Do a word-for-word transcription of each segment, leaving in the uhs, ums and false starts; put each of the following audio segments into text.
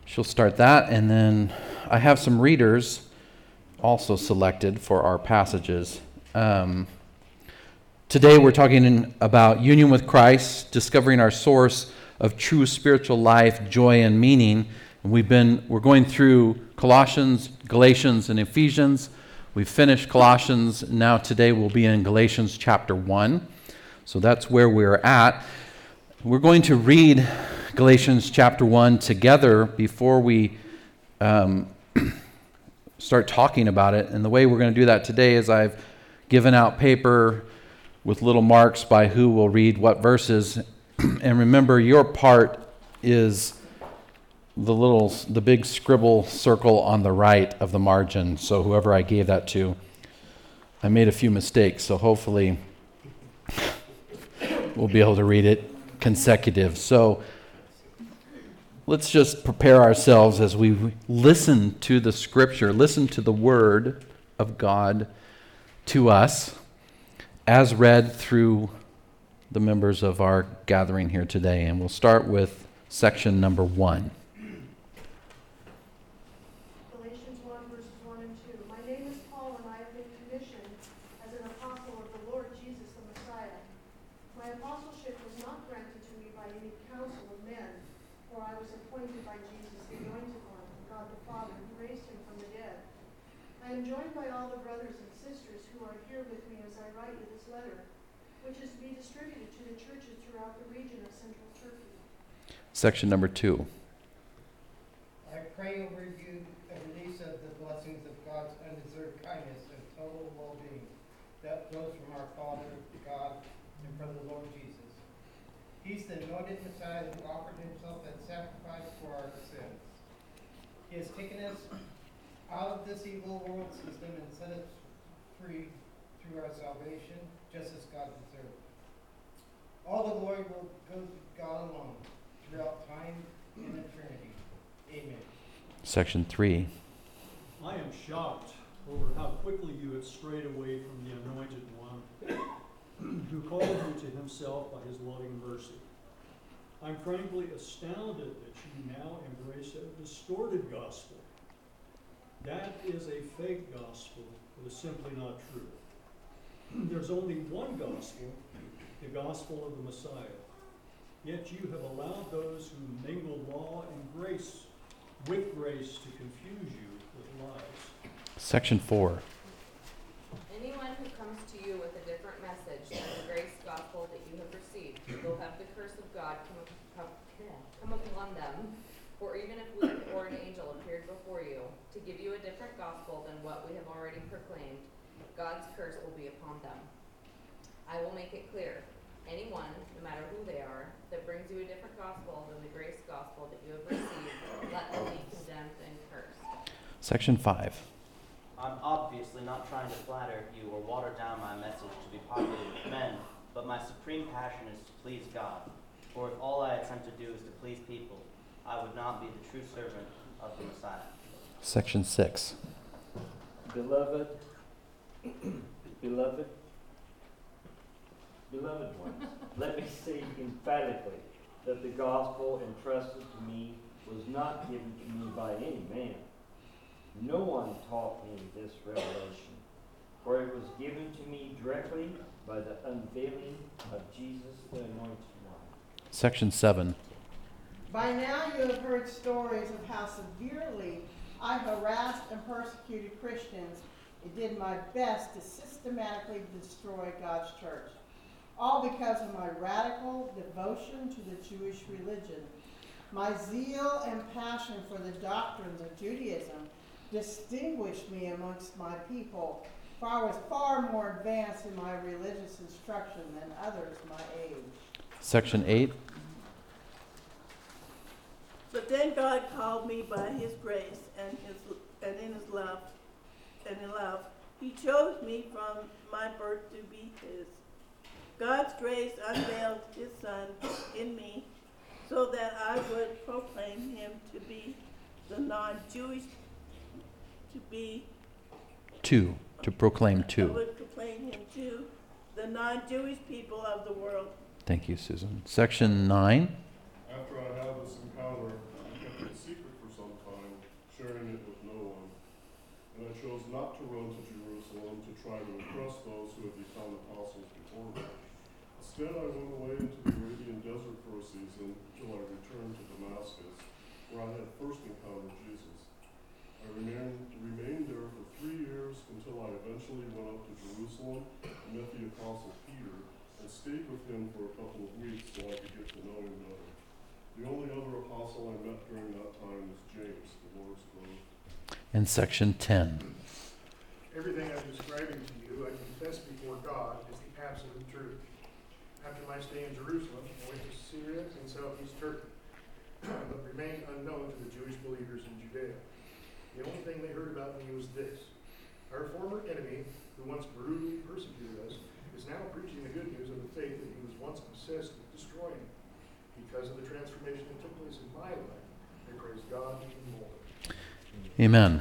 She'll start that, and then I have some readers also selected for our passages. Um, today we're talking about union with Christ, discovering our source of true spiritual life, joy, and meaning. And we've been we're going through Colossians, Galatians, and Ephesians. We've finished Colossians. Now today we'll be in Galatians chapter one. So that's where we're at. We're going to read Galatians chapter one together before we um, start talking about it. And the way we're going to do that today is I've given out paper with little marks by who will read what verses. And remember, your part is the little, the big scribble circle on the right of the margin. So whoever I gave that to, I made a few mistakes. So hopefully we'll be able to read it consecutive. So let's just prepare ourselves as we listen to the scripture, listen to the word of God to us as read through the members of our gathering here today. And we'll start with section number one. Galatians one, verses one and two. My name is Paul, and I have been commissioned as an apostle of the Lord Jesus the Messiah. My apostleship was not granted to me by any counsel of men, for I was appointed by Jesus, the Anointed One, God the Father, who raised him from the dead. I am joined by all the brothers and sisters who are here with me as I write you this letter, which is to be distributed to the churches throughout the region of central Turkey. Section number two. I pray over you a release of the blessings of God's undeserved kindness and total well-being that flows from our Father, God, and from the Lord Jesus. He's the anointed Messiah who offered himself as sacrifice for our sins. He has taken us out of this evil world system and set us free through our salvation, just as God deserved. All the glory will go to God alone, throughout time and eternity. Amen. Section three. I am shocked over how quickly you have strayed away from the Anointed One, who called you to himself by his loving mercy. I'm frankly astounded that you now embrace a distorted gospel. That is a fake gospel that is simply not true. There's only one gospel, the gospel of the Messiah. Yet you have allowed those who mingle law and grace with grace to confuse you with lies. Section four. Anyone who comes to you with a different message than the grace gospel that you have received will have the curse of God come, come, come upon them. For even if we or an angel appeared before you to give you a different gospel than what we have already proclaimed, God's curse will be upon them. I will make it clear. Anyone, no matter who they are, that brings you a different gospel than the grace gospel that you have received, let them be condemned and cursed. Section five. I'm obviously not trying to flatter you or water down my message to be popular with men, but my supreme passion is to please God. For if all I attempt to do is to please people, I would not be the true servant of the Messiah. Section six. Beloved, beloved, beloved ones, let me say emphatically that the gospel entrusted to me was not given to me by any man. No one taught me this revelation, for it was given to me directly by the unveiling of Jesus, the Anointed One. Section seven. By now you have heard stories of how severely I harassed and persecuted Christians and did my best to systematically destroy God's church, all because of my radical devotion to the Jewish religion. My zeal and passion for the doctrines of Judaism distinguished me amongst my people, for I was far more advanced in my religious instruction than others my age. Section eight. But then God called me by his grace and his and in his love and in love. He chose me from my birth to be his. God's grace unveiled his son in me so that I would proclaim him to be the non-Jewish to be Two. To proclaim I two. would proclaim him to the non-Jewish people of the world. Thank you, Susan. Section nine. After I had this encounter, I kept it secret for some sharing it with no one. And I chose not to run to Jerusalem to try to impress those who had become apostles before me. Instead, I went away into the Arabian desert for a season till I returned to Damascus, where I had first encountered Jesus. I remained, remained there for three years until I eventually went up to Jerusalem and met the apostle Peter and stayed with him for a couple of weeks so I could get to know him better. The only other apostle I met during that time was James, the Lord's brother. In section ten. Everything I'm describing to you, I confess before God, is the absolute truth. After my stay in Jerusalem, I went to Syria and southeast Turkey, but remained unknown to the Jewish believers in Judea. The only thing they heard about me was this: our former enemy, who once brutally persecuted us, is now preaching the good news of the faith that he was once obsessed with destroying. Because of the transformation that took place in my life, I praise God even more. Amen.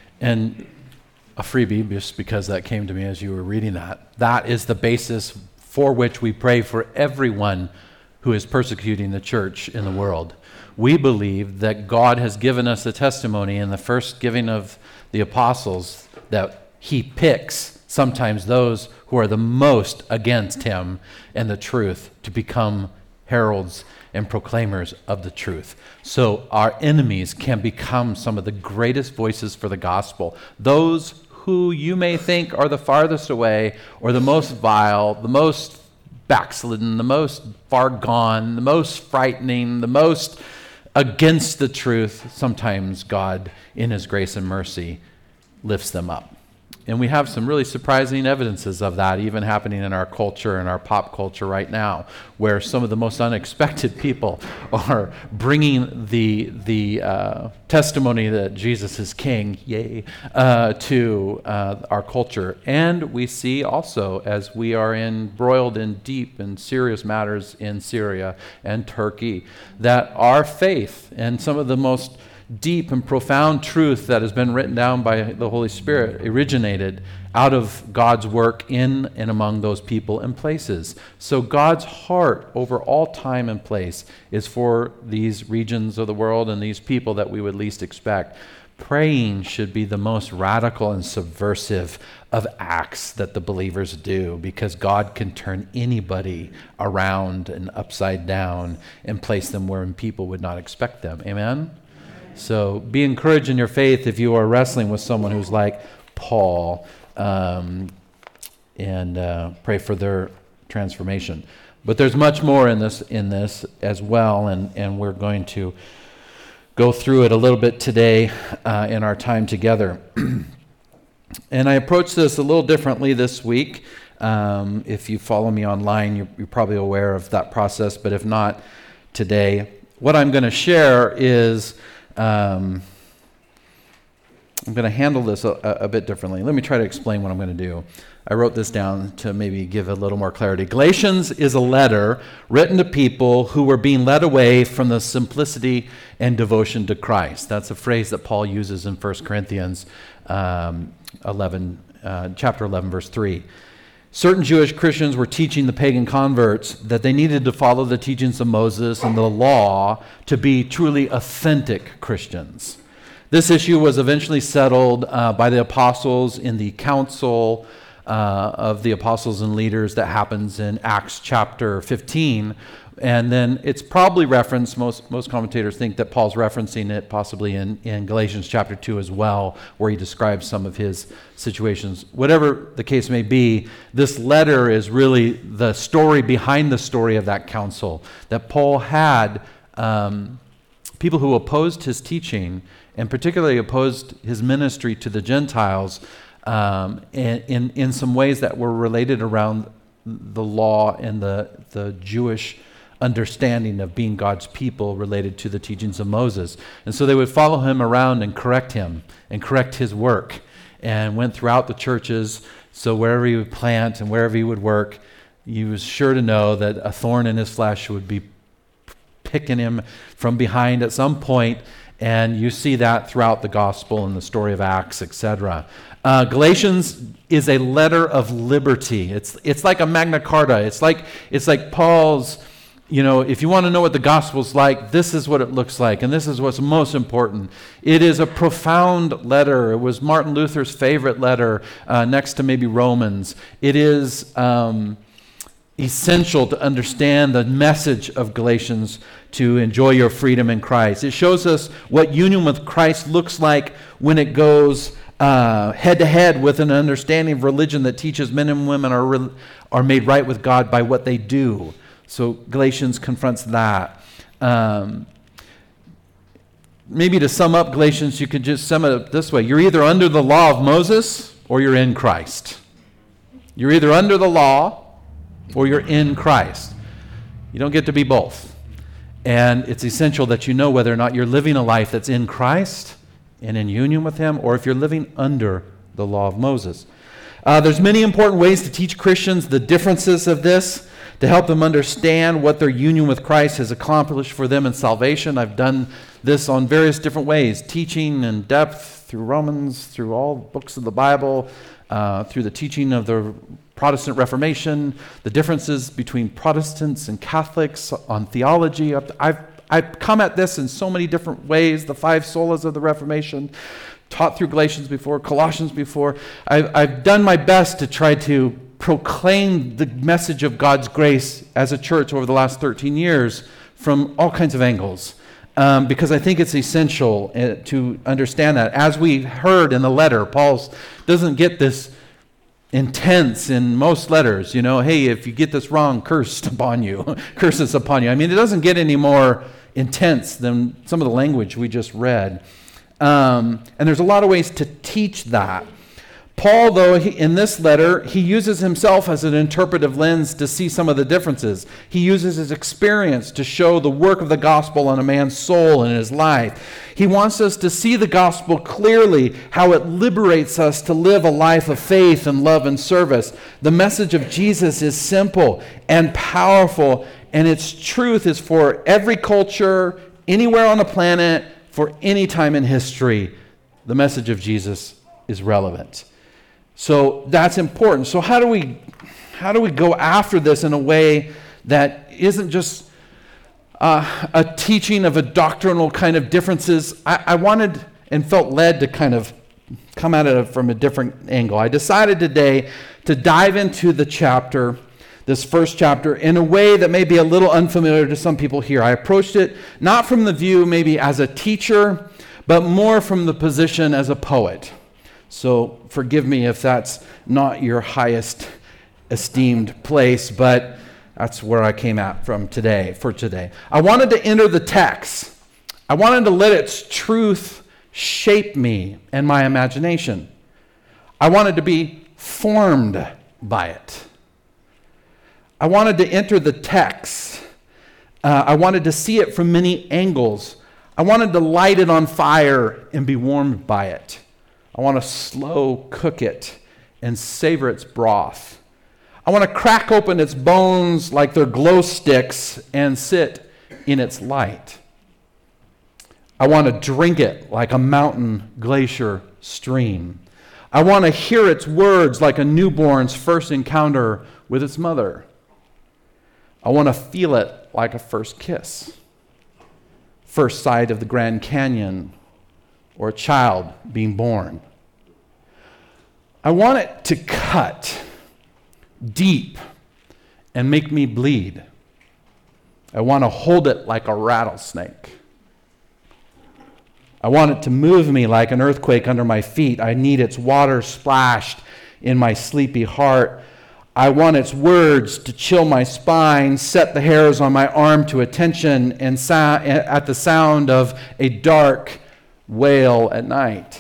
And a freebie, just because that came to me as you were reading that, that is the basis for which we pray for everyone who is persecuting the church in the world. We believe that God has given us a testimony in the first giving of the apostles that he picks sometimes those who are the most against him and the truth to become heralds and proclaimers of the truth. So our enemies can become some of the greatest voices for the gospel. Those who you may think are the farthest away or the most vile, the most backslidden, the most far gone, the most frightening, the most against the truth, sometimes God, in his grace and mercy, lifts them up. And we have some really surprising evidences of that even happening in our culture and our pop culture right now, where some of the most unexpected people are bringing the the uh, testimony that Jesus is King, yay, uh, to uh, our culture. And we see also, as we are embroiled in deep and serious matters in Syria and Turkey, that our faith and some of the most deep and profound truth that has been written down by the Holy Spirit originated out of God's work in and among those people and places. So God's heart over all time and place is for these regions of the world and these people that we would least expect. Praying should be the most radical and subversive of acts that the believers do, because God can turn anybody around and upside down and place them where people would not expect them. Amen? So be encouraged in your faith if you are wrestling with someone who's like Paul, um, and uh, pray for their transformation. But there's much more in this in this as well, and, and we're going to go through it a little bit today uh, in our time together. And I approached this a little differently this week. Um, if you follow me online, you're, you're probably aware of that process, but if not, today, what I'm going to share is Um, I'm going to handle this a, a bit differently. Let me try to explain what I'm going to do. I wrote this down to maybe give a little more clarity. Galatians is a letter written to people who were being led away from the simplicity and devotion to Christ. That's a phrase that Paul uses in First Corinthians um, eleven, uh, chapter eleven, verse three. Certain Jewish Christians were teaching the pagan converts that they needed to follow the teachings of Moses and the law to be truly authentic Christians. This issue was eventually settled uh, by the apostles in the council uh, of the apostles and leaders that happens in Acts chapter fifteen. And then it's probably referenced, most most commentators think that Paul's referencing it possibly in, in Galatians chapter two as well, where he describes some of his situations. Whatever the case may be, this letter is really the story behind the story of that council, that Paul had um, people who opposed his teaching and particularly opposed his ministry to the Gentiles um, in, in, in some ways that were related around the law and the, the Jewish understanding of being God's people related to the teachings of Moses. And so they would follow him around and correct him and correct his work, and went throughout the churches. So wherever he would plant and wherever he would work, he was sure to know that a thorn in his flesh would be picking him from behind at some point. And you see that throughout the gospel and the story of Acts, et cetera. Uh, Galatians is a letter of liberty. It's it's like a Magna Carta. It's like it's like Paul's you know, if you want to know what the gospel's like, this is what it looks like, and this is what's most important. It is a profound letter. It was Martin Luther's favorite letter, uh, next to maybe Romans. It is um, essential to understand the message of Galatians to enjoy your freedom in Christ. It shows us what union with Christ looks like when it goes uh, head-to-head with an understanding of religion that teaches men and women are, re- are made right with God by what they do. So Galatians confronts that. Um, maybe to sum up Galatians, you could just sum it up this way. You're either under the law of Moses or you're in Christ. You're either under the law or you're in Christ. You don't get to be both. And it's essential that you know whether or not you're living a life that's in Christ and in union with Him, or if you're living under the law of Moses. Uh, there's many important ways to teach Christians the differences of this, to help them understand what their union with Christ has accomplished for them in salvation. I've done this on various different ways, teaching in depth through Romans, through all books of the Bible, uh, through the teaching of the Protestant Reformation, the differences between Protestants and Catholics on theology. I've, I've, I've come at this in so many different ways, the five solas of the Reformation, taught through Galatians before, Colossians before. I've, I've done my best to try to proclaim the message of God's grace as a church over the last thirteen years from all kinds of angles, um, because I think it's essential uh, to understand that. As we heard in the letter, Paul doesn't get this intense in most letters, you know, hey, if you get this wrong, cursed upon you, curses upon you. I mean, it doesn't get any more intense than some of the language we just read. Um, and there's a lot of ways to teach that. Paul, though, he, in this letter, he uses himself as an interpretive lens to see some of the differences. He uses his experience to show the work of the gospel on a man's soul and his life. He wants us to see the gospel clearly, how it liberates us to live a life of faith and love and service. The message of Jesus is simple and powerful, and its truth is for every culture, anywhere on the planet, for any time in history. The message of Jesus is relevant. So that's important. So how do we how do we go after this in a way that isn't just uh, a teaching of a doctrinal kind of differences? I, I wanted and felt led to kind of come at it from a different angle. I decided today to dive into the chapter, this first chapter, in a way that may be a little unfamiliar to some people here. I approached it not from the view maybe as a teacher, but more from the position as a poet. So forgive me if that's not your highest esteemed place, but that's where I came at from today, for today. I wanted to enter the text. I wanted to let its truth shape me and my imagination. I wanted to be formed by it. I wanted to enter the text. Uh, I wanted to see it from many angles. I wanted to light it on fire and be warmed by it. I want to slow cook it and savor its broth. I want to crack open its bones like they're glow sticks and sit in its light. I want to drink it like a mountain glacier stream. I want to hear its words like a newborn's first encounter with its mother. I want to feel it like a first kiss, first sight of the Grand Canyon, or a child being born. I want it to cut deep and make me bleed. I want to hold it like a rattlesnake. I want it to move me like an earthquake under my feet. I need its water splashed in my sleepy heart. I want its words to chill my spine, set the hairs on my arm to attention, and so- at the sound of a dark wail at night.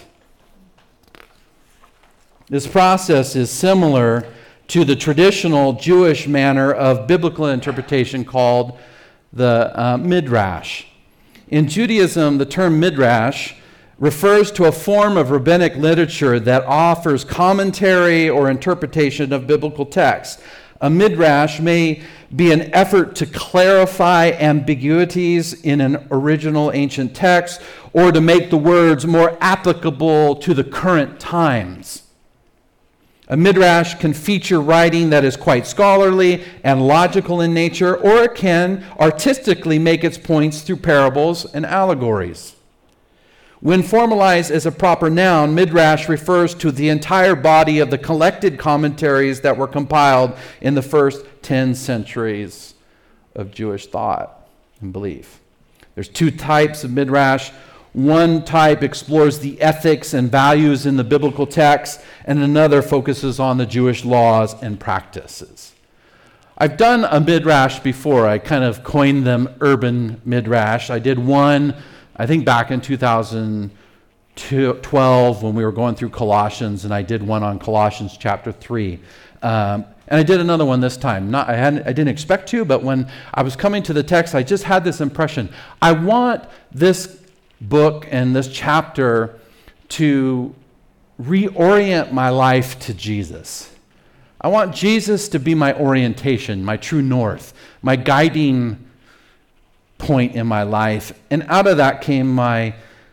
This process is similar to the traditional Jewish manner of biblical interpretation called the uh, Midrash. In Judaism, the term Midrash refers to a form of rabbinic literature that offers commentary or interpretation of biblical texts. A Midrash may be an effort to clarify ambiguities in an original ancient text or to make the words more applicable to the current times. A midrash can feature writing that is quite scholarly and logical in nature, or it can artistically make its points through parables and allegories. When formalized as a proper noun, midrash refers to the entire body of the collected commentaries that were compiled in the first ten centuries of Jewish thought and belief. There's two types of midrash. One type explores the ethics and values in the biblical text, and another focuses on the Jewish laws and practices. I've done a midrash before. I kind of coined them urban midrash. I did one, I think back in two thousand twelve when we were going through Colossians, and I did one on Colossians chapter three. Um, and I did another one this time. Not, I, hadn't, I didn't expect to, but when I was coming to the text, I just had this impression. I want this book and this chapter to reorient my life to Jesus. I want Jesus to be my orientation, my true north, my guiding point in my life. And out of that came my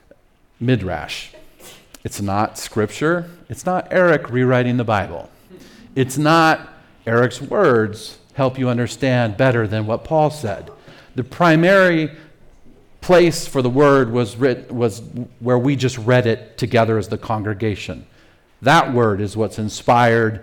midrash. It's not scripture. It's not Eric rewriting the Bible. It's not Eric's words help you understand better than what Paul said. The primary place for the word was writ, was where we just read it together as the congregation. That word is what's inspired,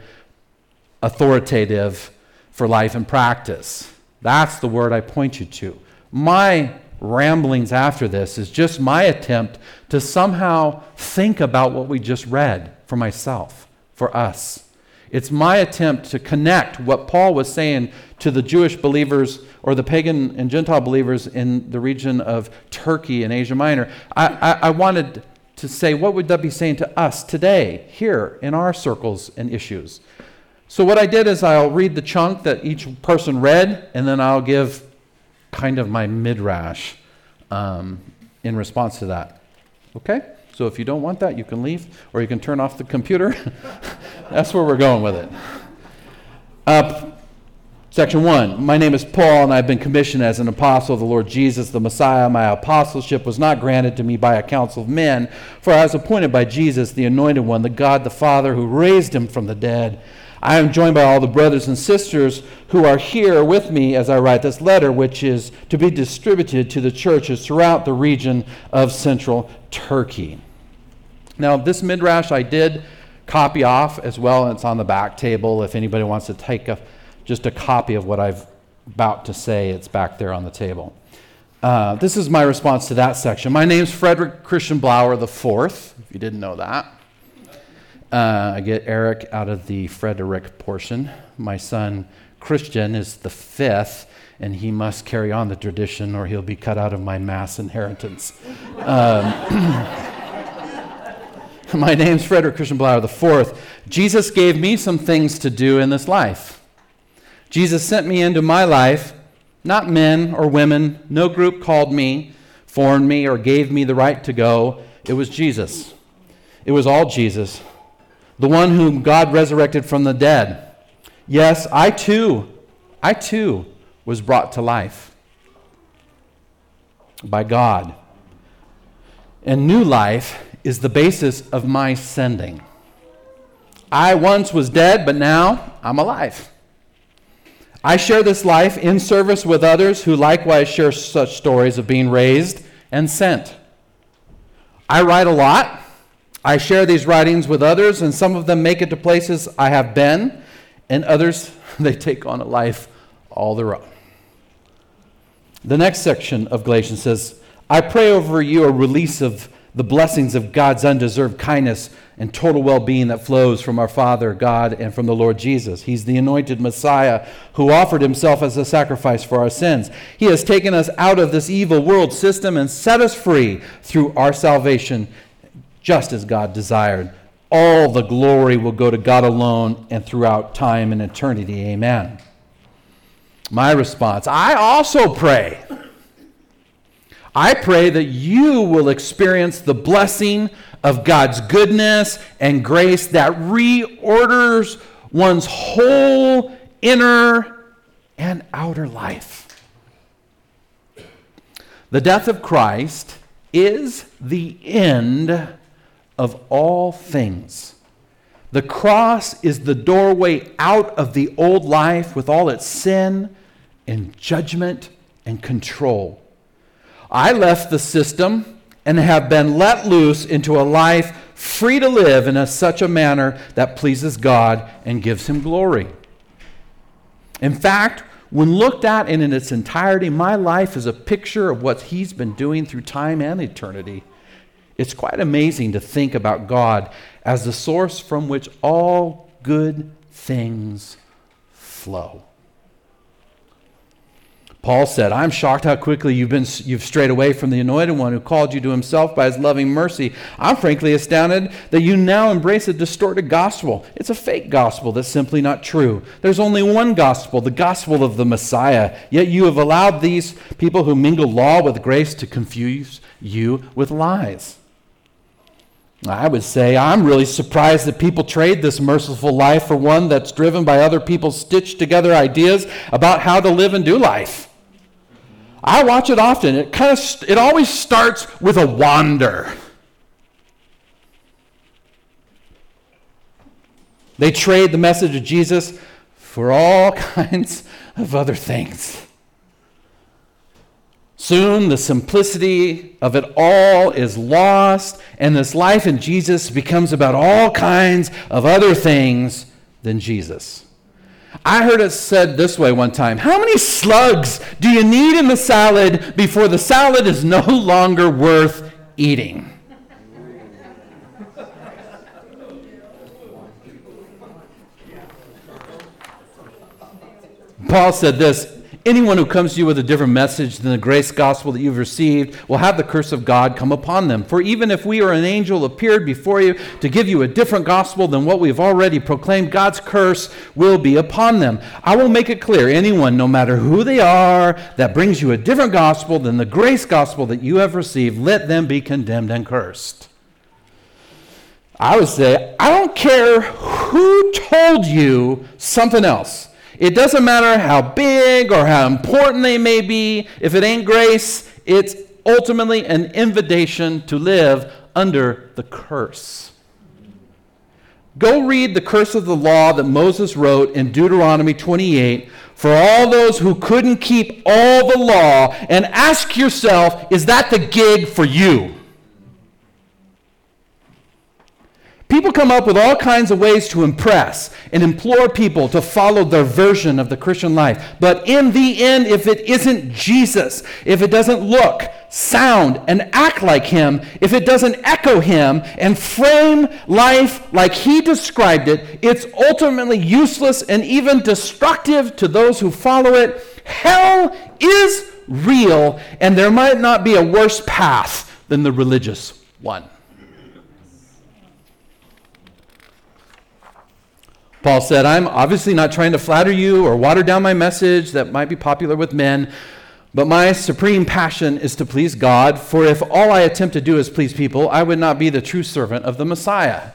authoritative for life and practice. That's the word I point you to. My ramblings after this is just my attempt to somehow think about what we just read for myself, for us. It's my attempt to connect what Paul was saying to the Jewish believers or the pagan and Gentile believers in the region of Turkey and Asia Minor. I, I, I wanted to say, what would that be saying to us today, here, in our circles and issues? So what I did is I'll read the chunk that each person read, and then I'll give kind of my midrash um, in response to that. Okay? So if you don't want that, you can leave, or you can turn off the computer. That's where we're going with it. Uh, section one, my name is Paul, and I've been commissioned as an apostle of the Lord Jesus, the Messiah. My apostleship was not granted to me by a council of men, for I was appointed by Jesus, the Anointed One, the God the Father, who raised him from the dead. I am joined by all the brothers and sisters who are here with me as I write this letter, which is to be distributed to the churches throughout the region of central Turkey. Now, this midrash I did copy off as well, and it's on the back table. If anybody wants to take a, just a copy of what I've about to say, it's back there on the table. Uh, this is my response to that section. My name's Frederick Christian Blauer the fourth, if you didn't know that. Uh, I get Eric out of the Frederick portion. My son Christian is the fifth, and he must carry on the tradition or he'll be cut out of my mass inheritance. Um, my name's Frederick Christian Blauer the fourth. Jesus gave me some things to do in this life. Jesus sent me into my life, not men or women. No group called me, formed me, or gave me the right to go. It was Jesus. It was all Jesus. The one whom God resurrected from the dead. Yes, I too, I too was brought to life by God. And new life is the basis of my sending. I once was dead, but now I'm alive. I share this life in service with others who likewise share such stories of being raised and sent. I write a lot. I share these writings with others, and some of them make it to places I have been, and others, they take on a life all their own. The next section of Galatians says, I pray over you a release of the blessings of God's undeserved kindness and total well-being that flows from our Father, God, and from the Lord Jesus. He's the anointed Messiah who offered himself as a sacrifice for our sins. He has taken us out of this evil world system and set us free through our salvation, just as God desired. All the glory will go to God alone and throughout time and eternity. Amen. My response, I also pray. I pray that you will experience the blessing of God's goodness and grace that reorders one's whole inner and outer life. The death of Christ is the end of all things. The cross is the doorway out of the old life with all its sin and judgment and control. I left the system and have been let loose into a life free to live in a, such a manner that pleases God and gives him glory. In fact, when looked at in its entirety, my life is a picture of what he's been doing through time and eternity. It's quite amazing to think about God as the source from which all good things flow. Paul said, I'm shocked how quickly you've been you've strayed away from the Anointed One who called you to himself by his loving mercy. I'm frankly astounded that you now embrace a distorted gospel. It's a fake gospel that's simply not true. There's only one gospel, the gospel of the Messiah. Yet you have allowed these people who mingle law with grace to confuse you with lies. I would say I'm really surprised that people trade this merciful life for one that's driven by other people's stitched together ideas about how to live and do life. I watch it often. It kind of it always starts with a wander. They trade the message of Jesus for all kinds of other things. Soon the simplicity of it all is lost, and this life in Jesus becomes about all kinds of other things than Jesus. I heard it said this way one time: how many slugs do you need in the salad before the salad is no longer worth eating? Paul said this: anyone who comes to you with a different message than the grace gospel that you've received will have the curse of God come upon them. For even if we or an angel appeared before you to give you a different gospel than what we've already proclaimed, God's curse will be upon them. I will make it clear, anyone, no matter who they are, that brings you a different gospel than the grace gospel that you have received, let them be condemned and cursed. I would say, I don't care who told you something else. It doesn't matter how big or how important they may be. If it ain't grace, it's ultimately an invitation to live under the curse. Go read the curse of the law that Moses wrote in Deuteronomy twenty-eight for all those who couldn't keep all the law, and ask yourself, is that the gig for you? People come up with all kinds of ways to impress and implore people to follow their version of the Christian life. But in the end, if it isn't Jesus, if it doesn't look, sound, and act like him, if it doesn't echo him and frame life like he described it, it's ultimately useless and even destructive to those who follow it. Hell is real, and there might not be a worse path than the religious one. Paul said, I'm obviously not trying to flatter you or water down my message that might be popular with men, but my supreme passion is to please God, for if all I attempt to do is please people, I would not be the true servant of the Messiah.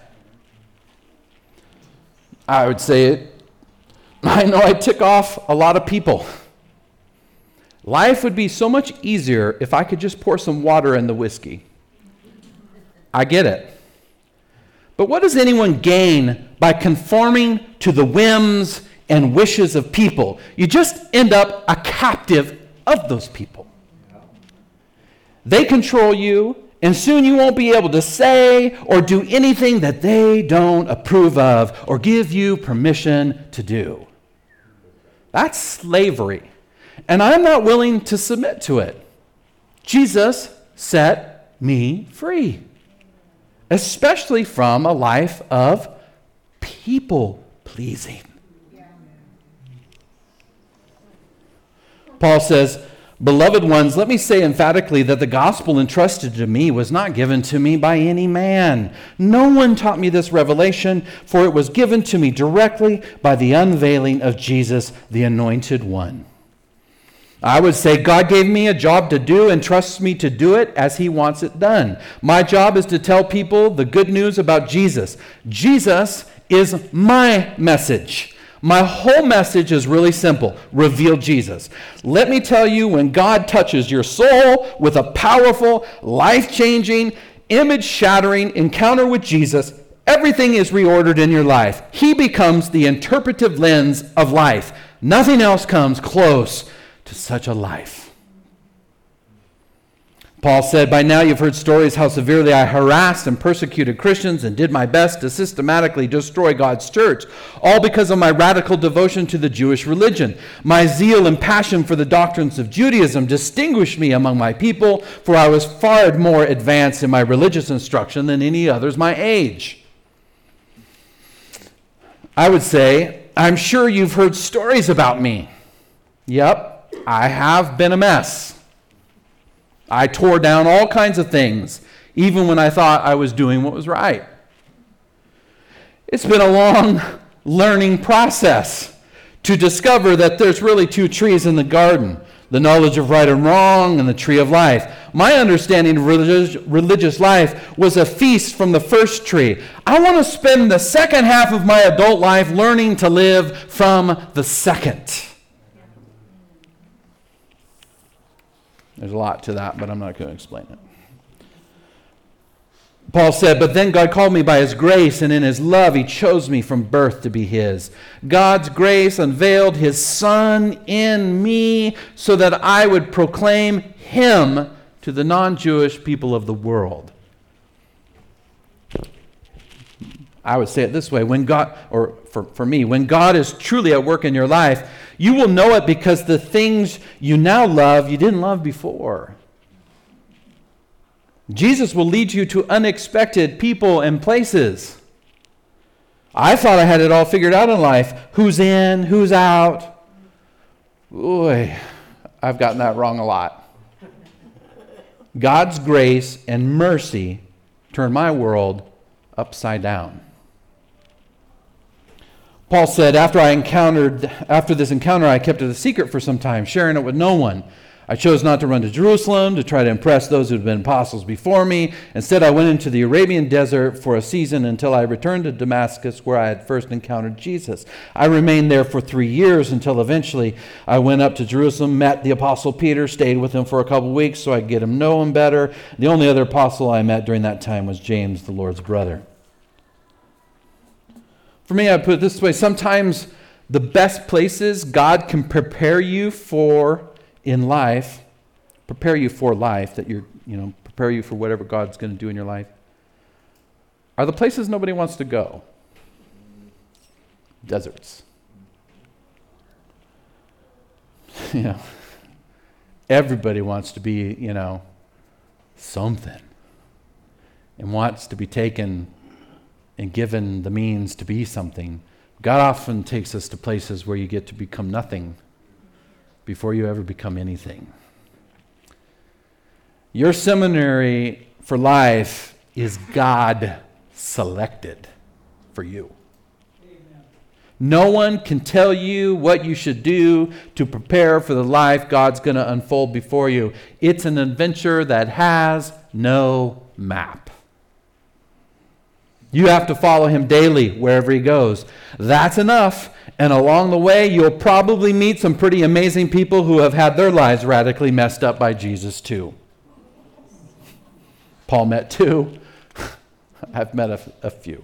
I would say it. I know I tick off a lot of people. Life would be so much easier if I could just pour some water in the whiskey. I get it. But what does anyone gain by conforming to the whims and wishes of people? You just end up a captive of those people. They control you, and soon you won't be able to say or do anything that they don't approve of or give you permission to do. That's slavery, and I'm not willing to submit to it. Jesus set me free, especially from a life of people-pleasing. Paul says, beloved ones, let me say emphatically that the gospel entrusted to me was not given to me by any man. No one taught me this revelation, for it was given to me directly by the unveiling of Jesus, the Anointed One. I would say God gave me a job to do and trusts me to do it as he wants it done. My job is to tell people the good news about Jesus. Jesus is my message. My whole message is really simple. Reveal Jesus. Let me tell you, when God touches your soul with a powerful, life-changing, image-shattering encounter with Jesus, everything is reordered in your life. He becomes the interpretive lens of life. Nothing else comes close to such a life. Paul said, by now you've heard stories how severely I harassed and persecuted Christians and did my best to systematically destroy God's church, all because of my radical devotion to the Jewish religion. My zeal and passion for the doctrines of Judaism distinguished me among my people, for I was far more advanced in my religious instruction than any others my age. I would say, I'm sure you've heard stories about me. Yep, I have been a mess. I tore down all kinds of things, even when I thought I was doing what was right. It's been a long learning process to discover that there's really two trees in the garden, the knowledge of right and wrong and the tree of life. My understanding of religious, religious life was a feast from the first tree. I want to spend the second half of my adult life learning to live from the second. There's a lot to that, but I'm not going to explain it. Paul said, but then God called me by his grace, and in his love he chose me from birth to be his. God's grace unveiled his Son in me so that I would proclaim him to the non-Jewish people of the world. I would say it this way, when God, or for, for me, when God is truly at work in your life, you will know it because the things you now love, you didn't love before. Jesus will lead you to unexpected people and places. I thought I had it all figured out in life. Who's in, who's out. Boy, I've gotten that wrong a lot. God's grace and mercy turned my world upside down. Paul said, after I encountered, after this encounter, I kept it a secret for some time, sharing it with no one. I chose not to run to Jerusalem to try to impress those who had been apostles before me. Instead, I went into the Arabian desert for a season until I returned to Damascus, where I had first encountered Jesus. I remained there for three years until eventually I went up to Jerusalem, met the apostle Peter, stayed with him for a couple weeks so I could get him know him better. The only other apostle I met during that time was James, the Lord's brother. For me, I put it this way, sometimes the best places God can prepare you for in life, prepare you for life, that you're, you know, prepare you for whatever God's going to do in your life, are the places nobody wants to go. Deserts. You know, everybody wants to be, you know, something and wants to be taken and given the means to be something. God often takes us to places where you get to become nothing before you ever become anything. Your seminary for life is God selected for you. Amen. No one can tell you what you should do to prepare for the life God's going to unfold before you. It's an adventure that has no map. You have to follow him daily wherever he goes. That's enough. And along the way, you'll probably meet some pretty amazing people who have had their lives radically messed up by Jesus too. Paul met two. I've met a, a few.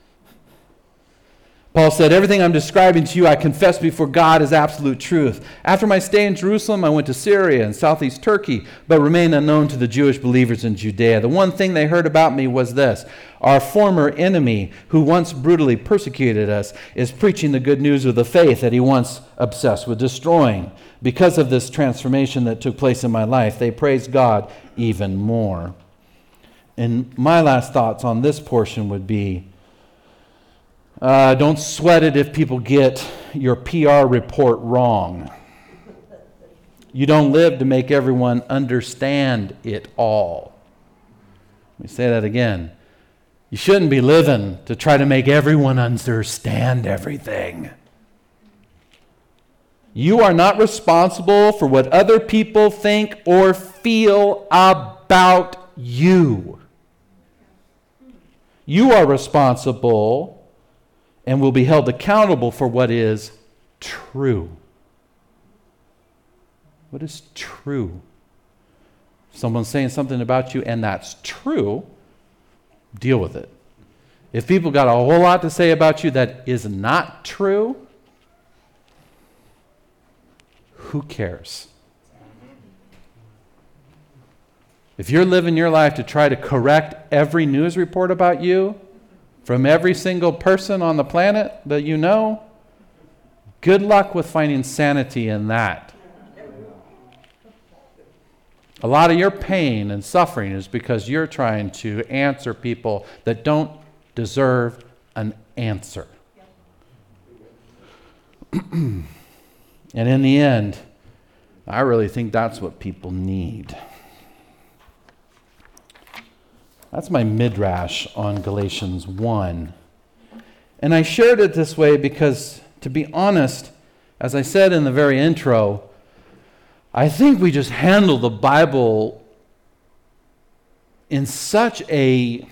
Paul said, everything I'm describing to you, I confess before God is absolute truth. After my stay in Jerusalem, I went to Syria and southeast Turkey, but remained unknown to the Jewish believers in Judea. The one thing they heard about me was this: our former enemy, who once brutally persecuted us, is preaching the good news of the faith that he once obsessed with destroying. Because of this transformation that took place in my life, they praised God even more. And my last thoughts on this portion would be, Uh, don't sweat it if people get your P R report wrong. You don't live to make everyone understand it all. Let me say that again. You shouldn't be living to try to make everyone understand everything. You are not responsible for what other people think or feel about you. You are responsible and will be held accountable for what is true. What is true? If someone's saying something about you and that's true, deal with it. If people got a whole lot to say about you that is not true, who cares? If you're living your life to try to correct every news report about you from every single person on the planet that you know, good luck with finding sanity in that. A lot of your pain and suffering is because you're trying to answer people that don't deserve an answer. And in the end, I really think that's what people need. That's my midrash on Galatians one. And I shared it this way because, to be honest, as I said in the very intro, I think we just handle the Bible in such a...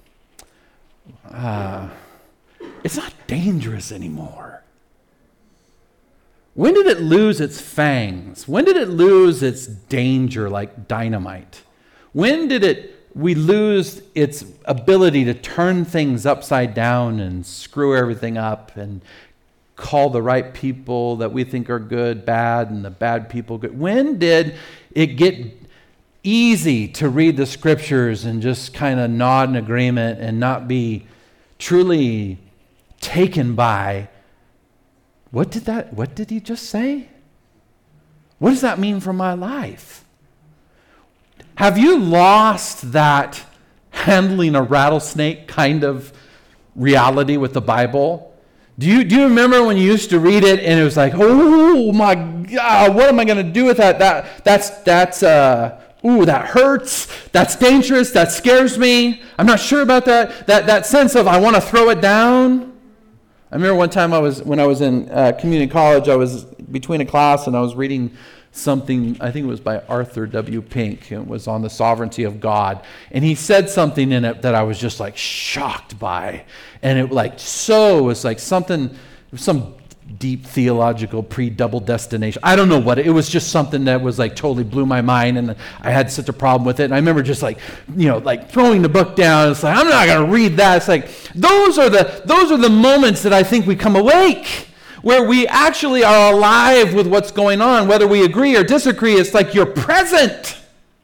Uh, it's not dangerous anymore. When did it lose its fangs? When did it lose its danger like dynamite? When did it we lose its ability to turn things upside down and screw everything up and call the right people that we think are good bad and the bad people good? When did it get easy to read the scriptures and just kind of nod in agreement and not be truly taken by, what did that, what did he just say? What does that mean for my life? Have you lost that handling a rattlesnake kind of reality with the Bible? Do you do you remember when you used to read it and it was like, oh my God, what am I going to do with that? That that's that's uh, ooh, that hurts. That's dangerous. That scares me. I'm not sure about that. That that sense of I want to throw it down. I remember one time I was when I was in uh, community college. I was between a class and I was reading something, I think it was by Arthur W. Pink. It was on the sovereignty of God. And he said something in it that I was just like shocked by. And it like so, it was like something, some deep theological pre-double destination. I don't know what, it, it was just something that was like totally blew my mind and I had such a problem with it. And I remember just like, you know, like throwing the book down. It's like, I'm not going to read that. It's like, those are the, those are the moments that I think we come awake, where we actually are alive with what's going on, whether we agree or disagree. It's like you're present.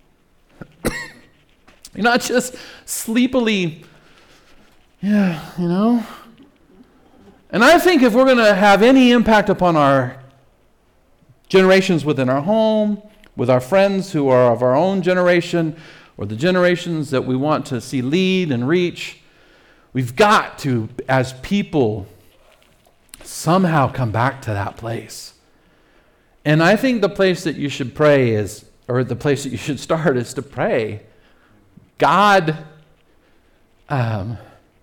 You're not just sleepily, yeah, you know. And I think if we're going to have any impact upon our generations within our home, with our friends who are of our own generation, or the generations that we want to see lead and reach, we've got to, as people, somehow come back to that place. And I think the place that you should pray is, or the place that you should start is to pray, God, um,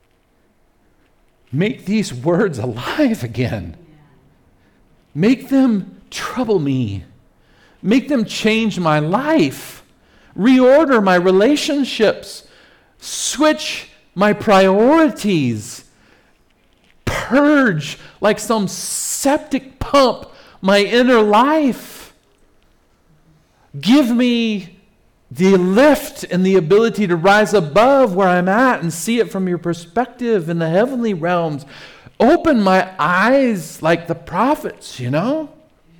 make these words alive again. Make them trouble me. Make them change my life. Reorder my relationships. Switch my priorities. Purge like some septic pump my inner life. Give me the lift and the ability to rise above where I'm at and see it from your perspective in the heavenly realms. Open my eyes like the prophets, you know?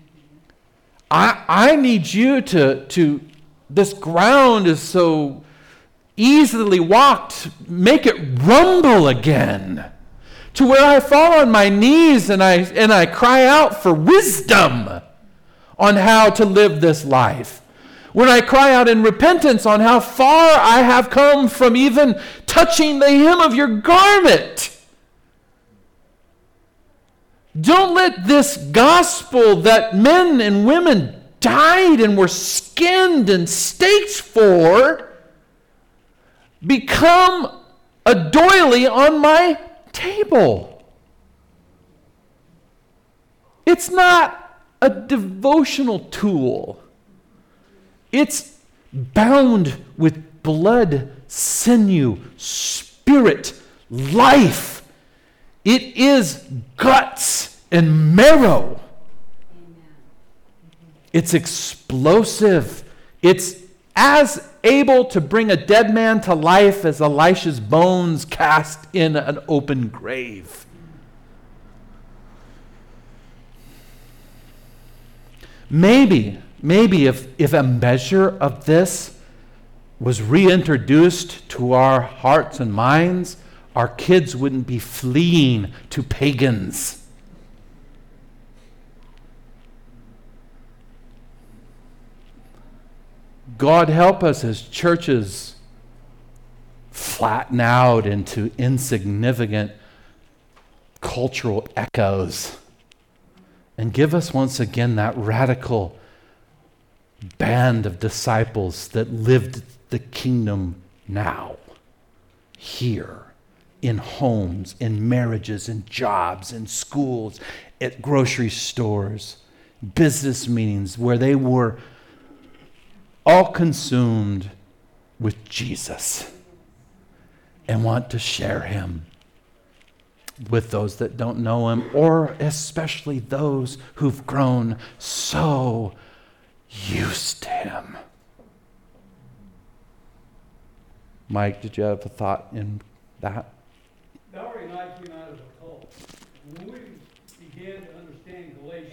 I I need you to, to this ground is so easily walked, make it rumble again. To where I fall on my knees and I and I cry out for wisdom on how to live this life. When I cry out in repentance on how far I have come from even touching the hem of your garment. Don't let this gospel that men and women died and were skinned and staked for become a doily on my table. It's not a devotional tool. It's bound with blood, sinew, spirit, life. It is guts and marrow. It's explosive. It's as able to bring a dead man to life as Elisha's bones cast in an open grave. Maybe, maybe if, if a measure of this was reintroduced to our hearts and minds, our kids wouldn't be fleeing to pagans. God help us as churches flatten out into insignificant cultural echoes and give us once again that radical band of disciples that lived the kingdom now, here, in homes, in marriages, in jobs, in schools, at grocery stores, business meetings, where they were all consumed with Jesus and want to share him with those that don't know him, or especially those who've grown so used to him. Mike, did you have a thought in that? Valerie and I came out of a cult. When we began to understand Galatians,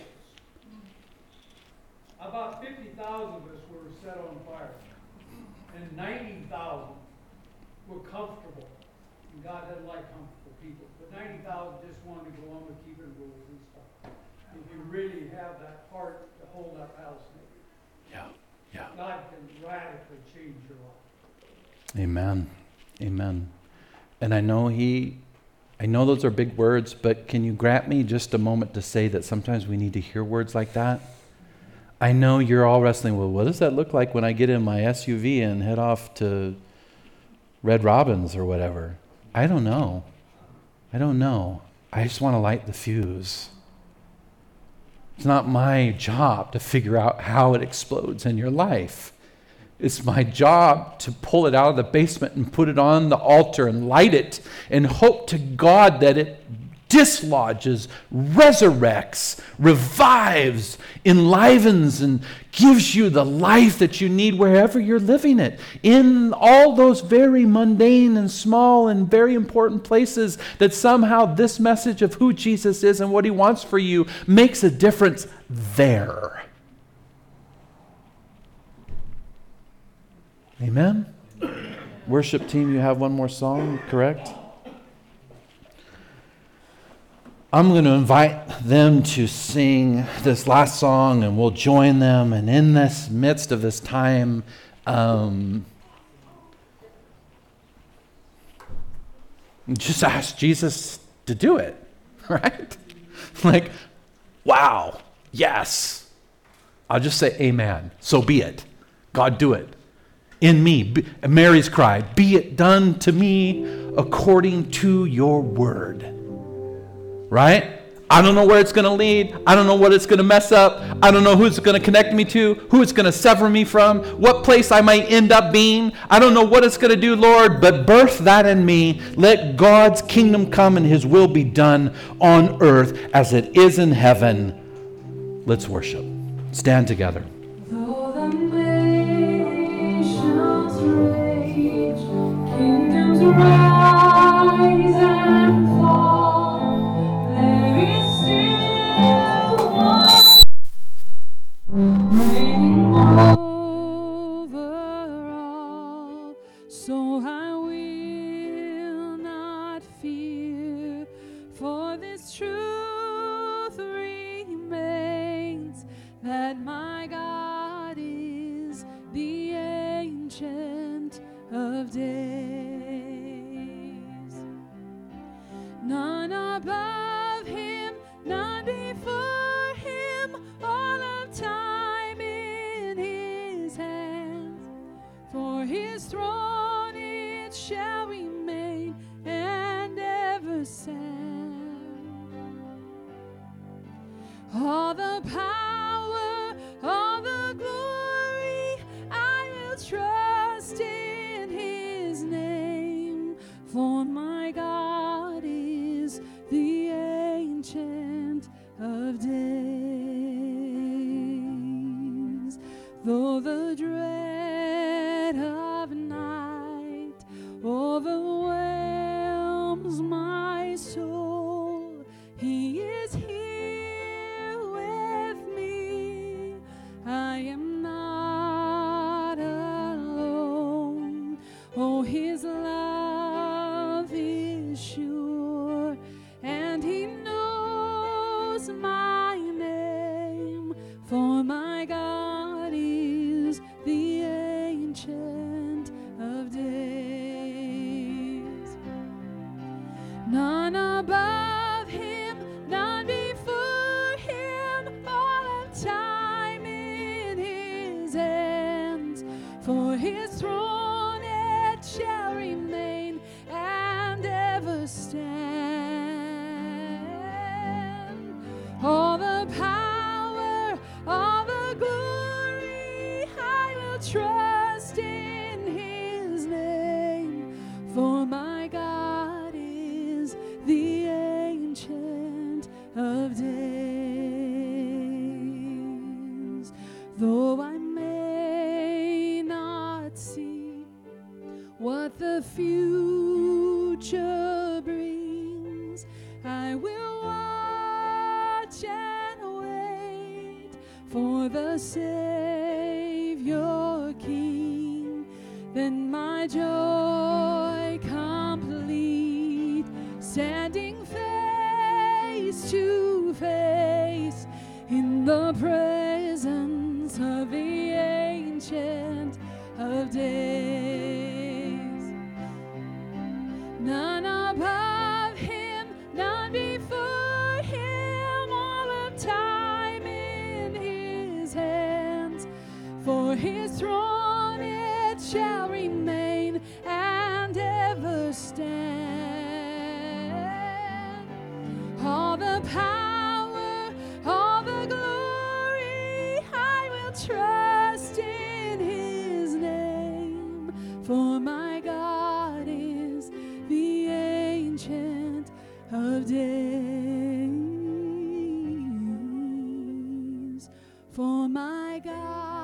about fifty thousand of us were set on fire, and ninety thousand were comfortable. And God doesn't like comfortable people, but ninety thousand just wanted to go on with keeping rules and stuff. If you really have that heart to hold up rattlesnake, Yeah, yeah. God can radically change your life. Amen. Amen. And I know he, I know those are big words, but can you grant me just a moment to say that sometimes we need to hear words like that? I know you're all wrestling with, what does that look like when I get in my S U V and head off to Red Robin's or whatever? I don't know. I don't know. I just want to light the fuse. It's not my job to figure out how it explodes in your life. It's my job to pull it out of the basement and put it on the altar and light it and hope to God that it dislodges, resurrects, revives, enlivens, and gives you the life that you need wherever you're living it. In all those very mundane and small and very important places that somehow this message of who Jesus is and what he wants for you makes a difference there. Amen? Worship team, you have one more song, correct? I'm going to invite them to sing this last song, and we'll join them. And in this midst of this time, um, just ask Jesus to do it, right? Like, wow, yes. I'll just say amen. So be it. God, do it. In me. Be, Mary's cry, be it done to me according to your word. Right? I don't know where it's going to lead. I don't know what it's going to mess up. I don't know who it's going to connect me to, who it's going to sever me from, what place I might end up being. I don't know what it's going to do, Lord, but birth that in me. Let God's kingdom come and his will be done on earth as it is in heaven. Let's worship. Stand together. Though the nations rage, kingdoms rise and fall, there is still one reigning over all. So I will not fear, for this truth remains, that my God is the Ancient of Days. None above him, none before him, all of time in his hands. For his throne it shall remain and ever stand. All the power, all the glory, I will trust in his name. For my God is the Ancient of Days. Though the dread above him, none before him, all of time in his hands. For his throne it shall remain and ever stand. All the power, all the glory, I will trust in his name. For my God is the Ancient of Days. Though I may not see what the future brings, I will watch and wait for the Savior King. Then my joy complete, standing face to face in the presence of the Ancient of Days. None above him, none before him, all of time in his hands. For his throne it shall remain and ever stand. All the power, all the glory, I will trust in his name. For my God is the Ancient of Days. For my God